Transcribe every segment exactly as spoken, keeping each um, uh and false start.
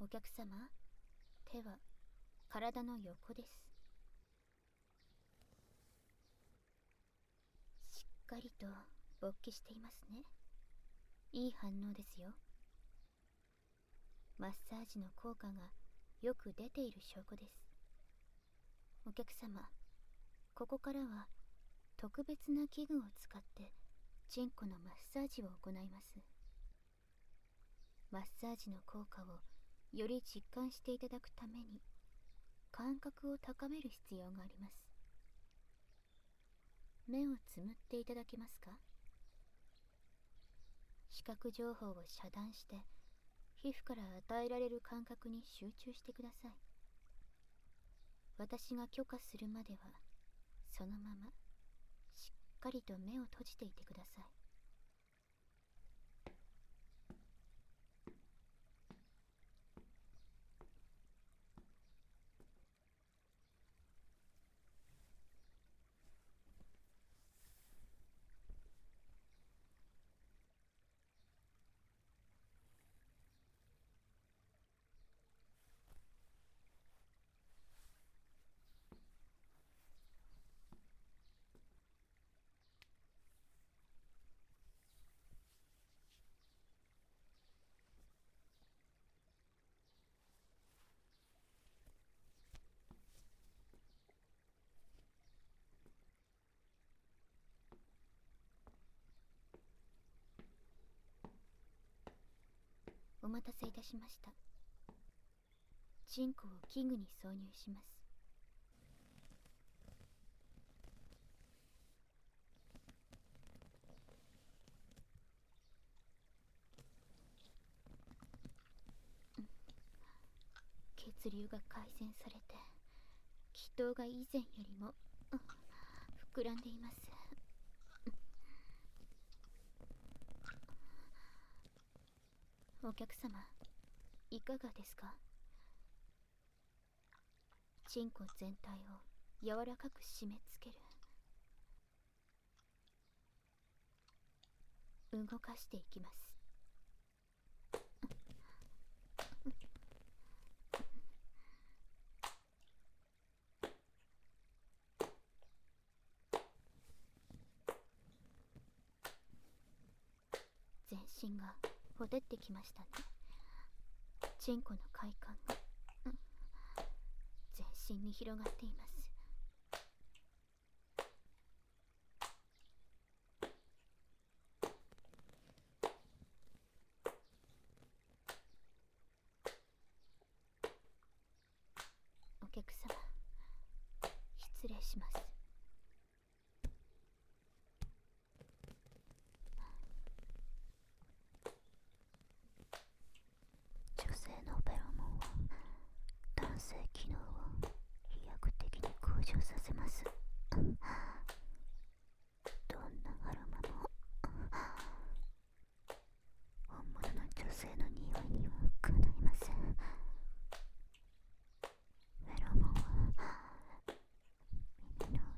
客様、手は体の横です。しっかりと勃起していますね。いい反応ですよ。マッサージの効果がよく出ている証拠です。お客様、ここからは特別な器具を使ってチンコのマッサージを行います。マッサージの効果をより実感していただくために感覚を高める必要があります。目をつむっていただけますか？視覚情報を遮断して皮膚から与えられる感覚に集中してください。私が許可するまではそのまましっかりと目を閉じていてください。お待たせいたしました。チンコを器具に挿入します。血流が改善されて気筒が以前よりも膨らんでいます。お客様、いかがですか？チンコ全体を柔らかく締め付ける。動かしていきます。全身がほてってきましたね。チンコの快感が全身に広がっています。お客様、失礼します。女性のフェロモンは男性機能を飛躍的に向上させます。どんなアロマも本物の女性の匂いにはかないません。フェロモンは皆の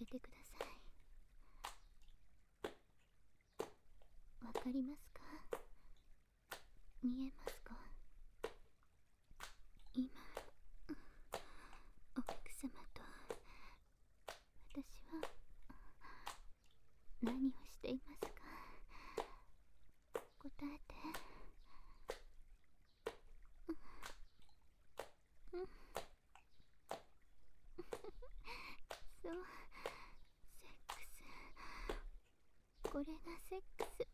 けてください。わかりますか？見えますか？今、お客様と私は何をしていますか？答えて。うん、そう、セックス。これがセックス。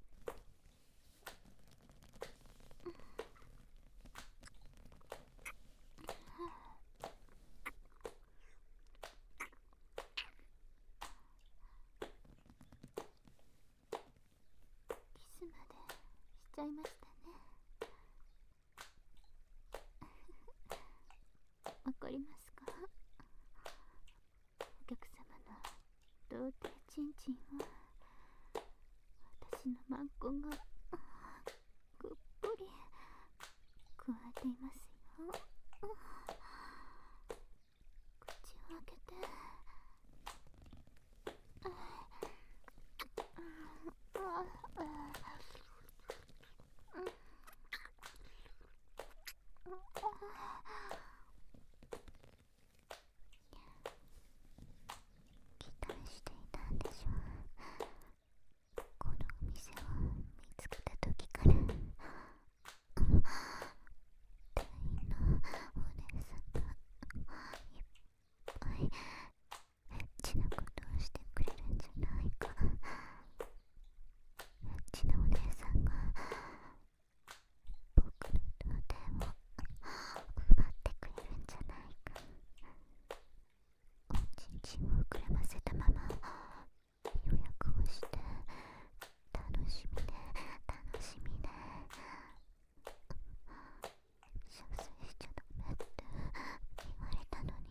キスまでしちゃいましたね。わかりますか？お客様の童貞チンチンを私のマンコがぐっぷり加えていますよ。口を開けて。期待していたんでしょう。このお店を見つけた時から店員のお姉さんがいっぱいエッチなことをしてくれるんじゃないか、エッチなお姉さんが僕の童貞を奪ってくれるんじゃないか、おちんちんを膨らませたまま予約をして楽しみで楽しみで、射精しちゃダメって言われたのに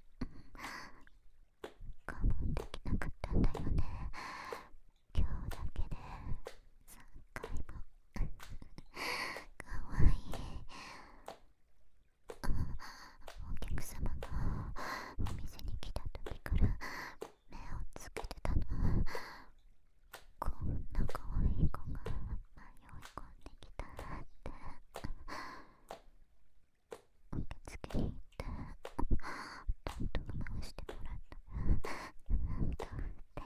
我慢できなかったんだよね。今日だけでさんかいもかわいい。お客様がお店に来た時から目をつけてたのは、こんなかわいい子が迷い込んできたって受付に行って担当を回してもらったら、なんとって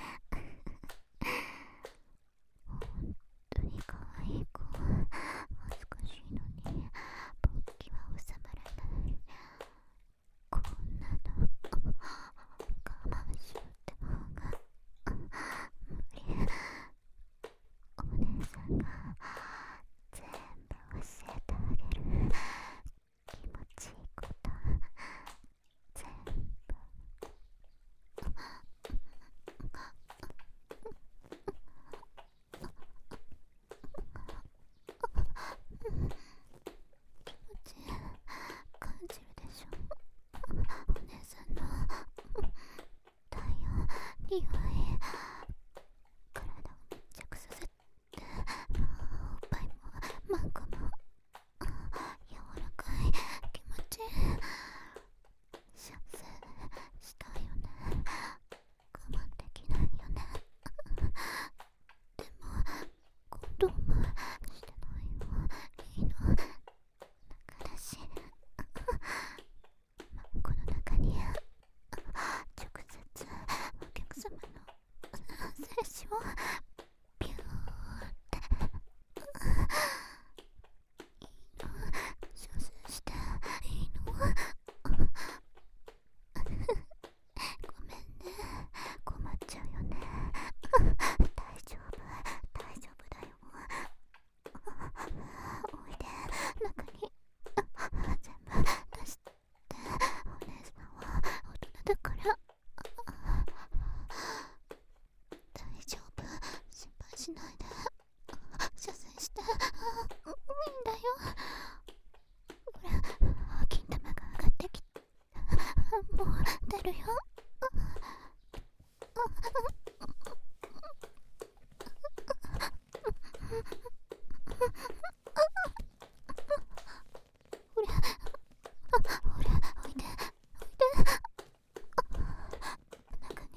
本当にかわいい子、恥ずかしいのに勃起は収まらない。こんなの我慢しようって方が無理。お姉さんが全部教えてあげる。気持ちいいこと全部。気持ち感じるでしょ。お姉さんの体温、匂い、体を密着させて、おっぱいもマンコも柔らかい。気持ちいい。射精したいよね。我慢できないよね。でもコンドームしてないよ。いいの。だからしマンコの中に直接お客様の精子をピューっていいの。射精していいの。ごめんね、困っちゃうよね。大丈夫大丈夫だよ。おいで、中に全部出して。お姉さんは大人だから大丈夫、心配しないで。射精していいんだよ。ほら、金玉が上がってきた。もう出るよ。ほらほら、おいでおいで。中に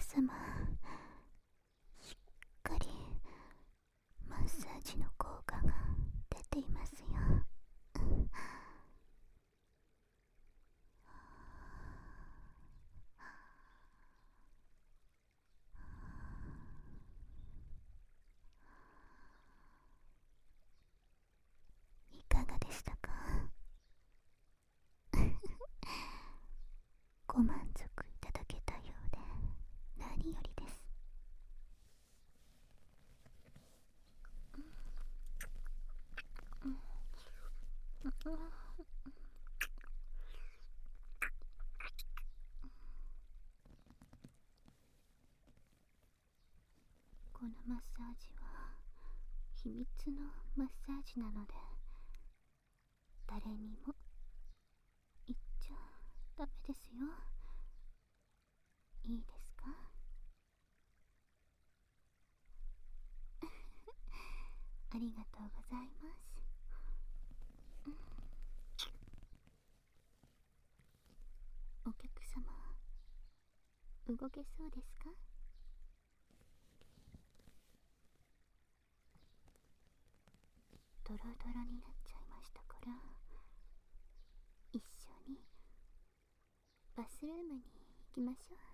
様、しっかりマッサージの効果が出ていますよ。いかがでしたか？ご満足いただけたようで何よりです。このマッサージは秘密のマッサージなので、誰にも言っちゃダメですよ。いいですか？ありがとうございます。お客様、動けそうですか？ドロドロになっちゃいましたから、一緒にバスルームに行きましょう。